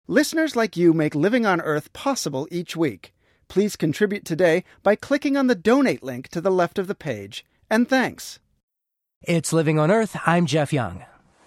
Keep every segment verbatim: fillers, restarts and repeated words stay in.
Listeners like you make Living on Earth possible each week. Please contribute today by clicking on the donate link to the left of the page. And thanks. It's Living on Earth. I'm Jeff Young.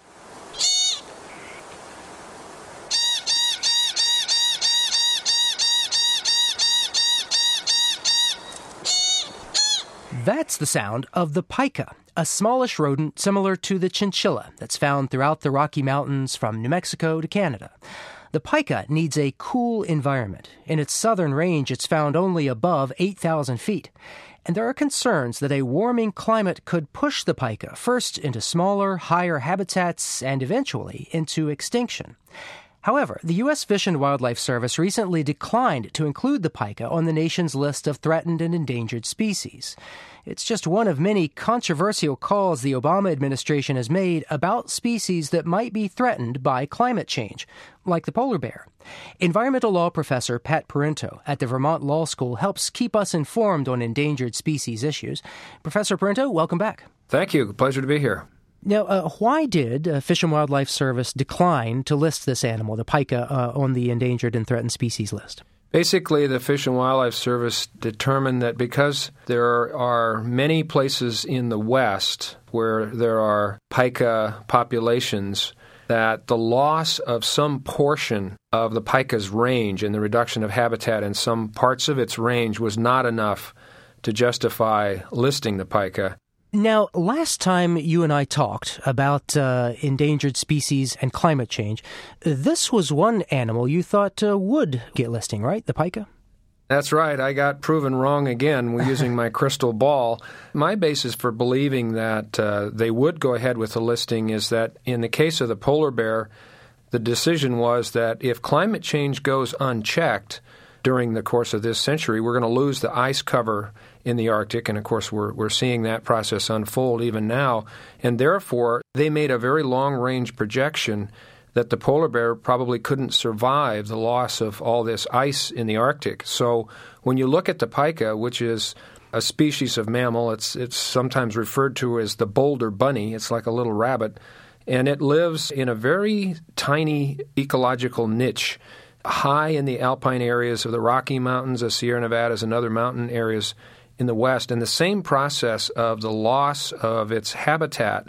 That's the sound of the pika, a smallish rodent similar to the chinchilla that's found throughout the Rocky Mountains from New Mexico to Canada. The pika needs a cool environment. In its southern range, it's found only above eight thousand feet. And there are concerns that a warming climate could push the pika first into smaller, higher habitats and eventually into extinction. However, the U S Fish and Wildlife Service recently declined to include the pika on the nation's list of threatened and endangered species. It's just one of many controversial calls the Obama administration has made about species that might be threatened by climate change, like the polar bear. Environmental law professor Pat Parenteau at the Vermont Law School helps keep us informed on endangered species issues. Professor Parenteau, welcome back. Thank you. Pleasure to be here. Now, uh, why did uh, Fish and Wildlife Service decline to list this animal, the pika, uh, on the endangered and threatened species list? Basically, the Fish and Wildlife Service determined that because there are many places in the West where there are pika populations, that the loss of some portion of the pika's range and the reduction of habitat in some parts of its range was not enough to justify listing the pika. Now, last time you and I talked about uh, endangered species and climate change, this was one animal you thought uh, would get listing, right? The pika? That's right. I got proven wrong again using my crystal ball. My basis for believing that uh, they would go ahead with the listing is that in the case of the polar bear, the decision was that if climate change goes unchecked during the course of this century, we're going to lose the ice cover in the Arctic, and of course we're we're seeing that process unfold even now, and therefore they made a very long-range projection that the polar bear probably couldn't survive the loss of all this ice in the Arctic. So when you look at the pika, which is a species of mammal, it's it's sometimes referred to as the boulder bunny. It's like a little rabbit, and it lives in a very tiny ecological niche high in the alpine areas of the Rocky Mountains, the Sierra Nevadas, and other mountain areas in the West. And the same process of the loss of its habitat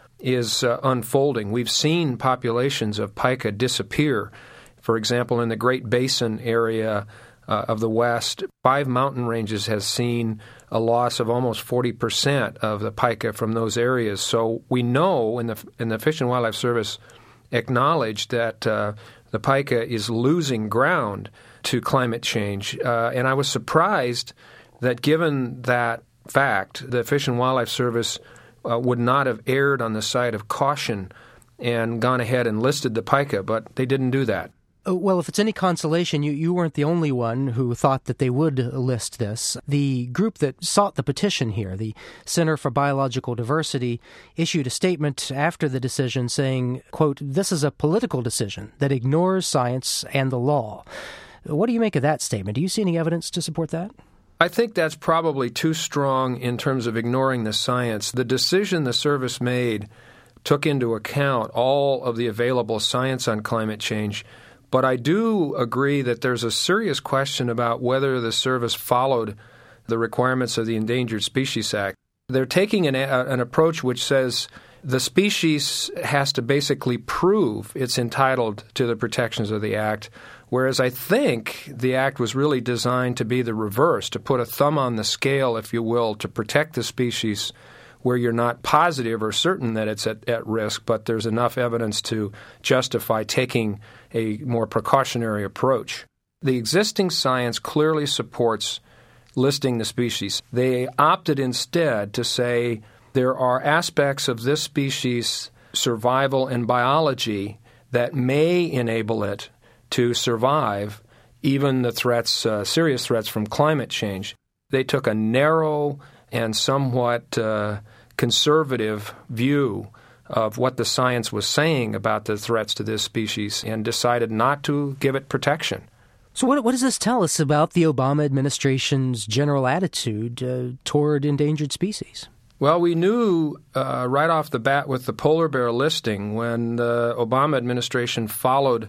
is uh, unfolding. We've seen populations of pika disappear. For example, in the Great Basin area uh, of the West, five mountain ranges has seen a loss of almost forty percent of the pika from those areas. So we know, and the, and the Fish and Wildlife Service acknowledged that uh, the pika is losing ground to climate change. Uh, and I was surprised that given that fact, the Fish and Wildlife Service uh, would not have erred on the side of caution and gone ahead and listed the pika, but they didn't do that. Well, if it's any consolation, you, you weren't the only one who thought that they would list this. The group that sought the petition here, the Center for Biological Diversity, issued a statement after the decision saying, quote, "This is a political decision that ignores science and the law." What do you make of that statement? Do you see any evidence to support that? I think that's probably too strong in terms of ignoring the science. The decision the service made took into account all of the available science on climate change. But I do agree that there's a serious question about whether the service followed the requirements of the Endangered Species Act. They're taking an, a, an approach which says the species has to basically prove it's entitled to the protections of the Act, whereas I think the Act was really designed to be the reverse, to put a thumb on the scale, if you will, to protect the species where you're not positive or certain that it's at, at risk, but there's enough evidence to justify taking a more precautionary approach. The existing science clearly supports listing the species. They opted instead to say there are aspects of this species' survival and biology that may enable it to survive even the threats, uh, serious threats from climate change. They took a narrow and somewhat uh, conservative view of what the science was saying about the threats to this species and decided not to give it protection. So what, what does this tell us about the Obama administration's general attitude uh, toward endangered species? Well, we knew uh, right off the bat with the polar bear listing when the Obama administration followed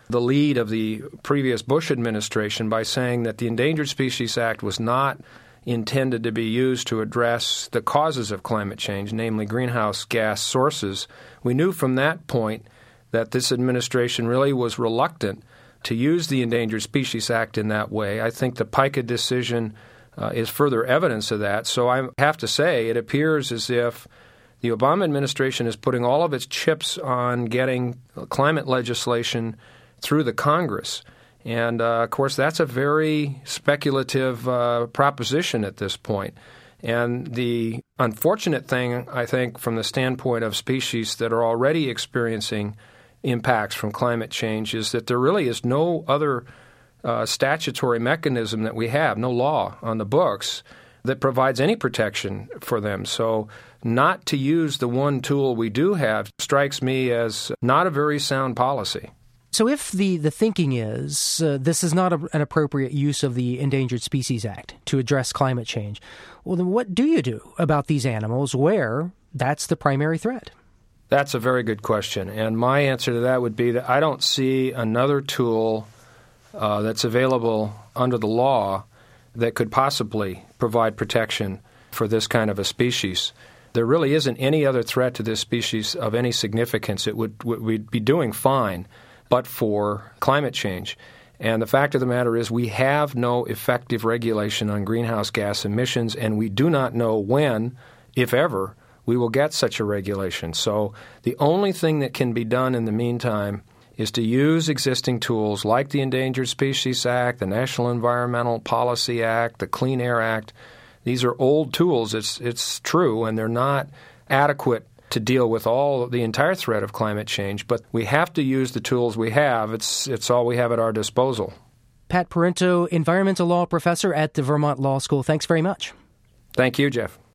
the lead of the previous Bush administration by saying that the Endangered Species Act was not intended to be used to address the causes of climate change, namely greenhouse gas sources. We knew from that point that this administration really was reluctant to use the Endangered Species Act in that way. I think the PICA decision uh, is further evidence of that. So I have to say it appears as if the Obama administration is putting all of its chips on getting climate legislation through the Congress. And, uh, of course, that's a very speculative uh, proposition at this point. And the unfortunate thing, I think, from the standpoint of species that are already experiencing impacts from climate change is that there really is no other uh, statutory mechanism that we have, no law on the books that provides any protection for them. So not to use the one tool we do have strikes me as not a very sound policy. So if the, the thinking is uh, this is not a, an appropriate use of the Endangered Species Act to address climate change, well, then what do you do about these animals where that's the primary threat? That's a very good question. And my answer to that would be that I don't see another tool uh, that's available under the law that could possibly provide protection for this kind of a species. There really isn't any other threat to this species of any significance. It would we'd be doing fine but for climate change. And the fact of the matter is we have no effective regulation on greenhouse gas emissions, and we do not know when, if ever, we will get such a regulation. So the only thing that can be done in the meantime is to use existing tools like the Endangered Species Act, the National Environmental Policy Act, the Clean Air Act. These are old tools, it's it's true, and they're not adequate to deal with all the entire threat of climate change, but we have to use the tools we have. It's it's all we have at our disposal. Pat Parenteau, environmental law professor at the Vermont Law School. Thanks very much. Thank you, Jeff.